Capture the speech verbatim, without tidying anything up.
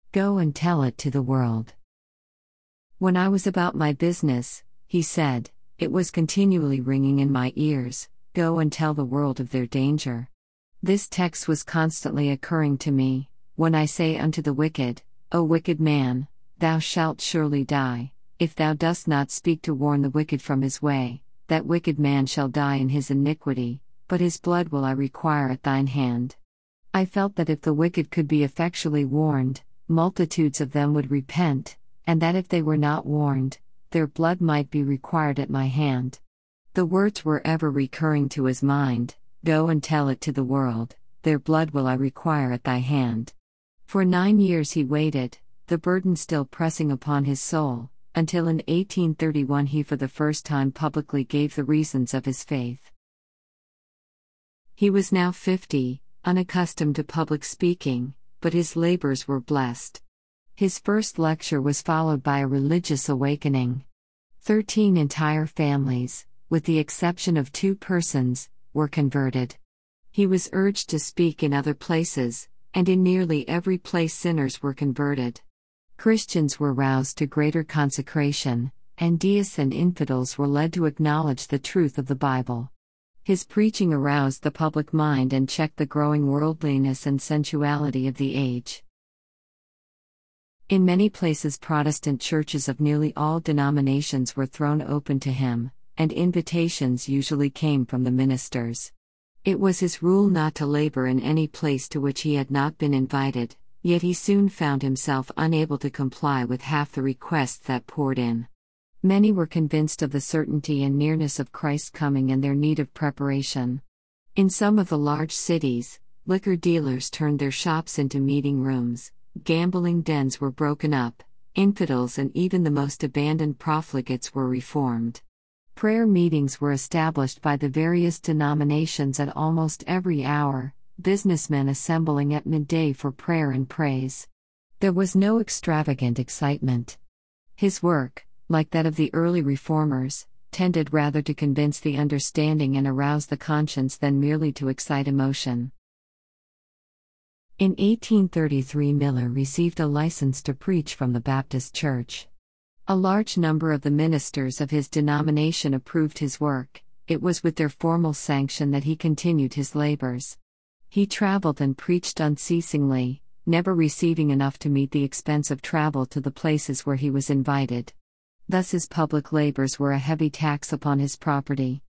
Go and tell it to the world. When I was about my business, he said, it was continually ringing in my ears, go and tell the world of their danger. This text was constantly occurring to me, when I say unto the wicked, O wicked man, thou shalt surely die, if thou dost not speak to warn the wicked from his way, that wicked man shall die in his iniquity, but his blood will I require at thine hand. I felt that if the wicked could be effectually warned, multitudes of them would repent, and that if they were not warned, their blood might be required at my hand. The words were ever recurring to his mind, go and tell it to the world, their blood will I require at thy hand. For nine years he waited, the burden still pressing upon his soul, until in eighteen thirty-one he for the first time publicly gave the reasons of his faith. He was now fifty, unaccustomed to public speaking, but his labors were blessed. His first lecture was followed by a religious awakening. Thirteen entire families, with the exception of two persons, were converted. He was urged to speak in other places, and in nearly every place sinners were converted. Christians were roused to greater consecration, and deists and infidels were led to acknowledge the truth of the Bible. His preaching aroused the public mind and checked the growing worldliness and sensuality of the age. In many places Protestant churches of nearly all denominations were thrown open to him, and invitations usually came from the ministers. It was his rule not to labor in any place to which he had not been invited, yet he soon found himself unable to comply with half the requests that poured in. Many were convinced of the certainty and nearness of Christ's coming and their need of preparation. In some of the large cities, liquor dealers turned their shops into meeting rooms, gambling dens were broken up, infidels and even the most abandoned profligates were reformed. Prayer meetings were established by the various denominations at almost every hour, businessmen assembling at midday for prayer and praise. There was no extravagant excitement. His work, like that of the early reformers, tended rather to convince the understanding and arouse the conscience than merely to excite emotion. In eighteen thirty-three Miller received a license to preach from the Baptist Church. A large number of the ministers of his denomination approved his work. It was with their formal sanction that he continued his labors. He traveled and preached unceasingly, never receiving enough to meet the expense of travel to the places where he was invited. Thus his public labors were a heavy tax upon his property.